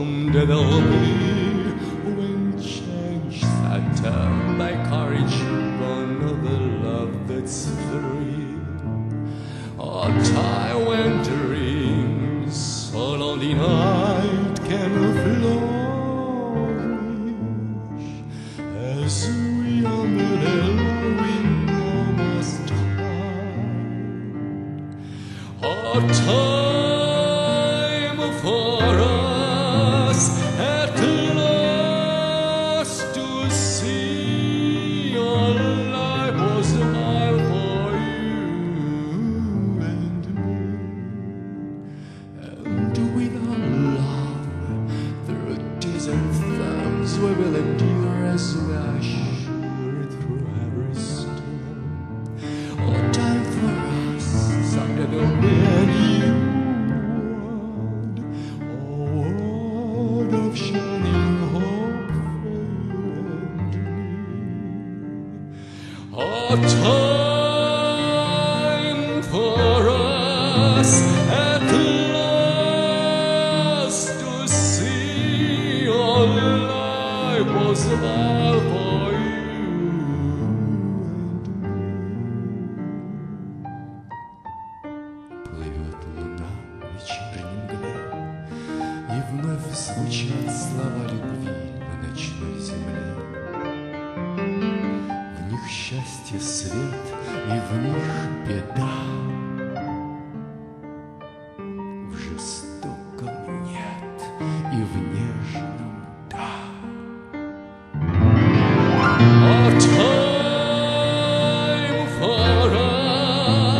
someday there'll be when change sat down by courage for another love that's free. A time when dreams along the night can flourish as we on the window must hide. A time for us at last to see your life was mine for you and me. And with our love through desert thumbs we will endure as we are sure through every storm. A time for us, someday there'll be a new world, a world of shining hope for you and me. A time for us at last to see your life was all for you and me. Плывет луна в вечерней мгле, и вновь звучат слова любви на ночной земле. В них счастье, свет, и в них беда. В жестоком нет, и в нежном да. A time for us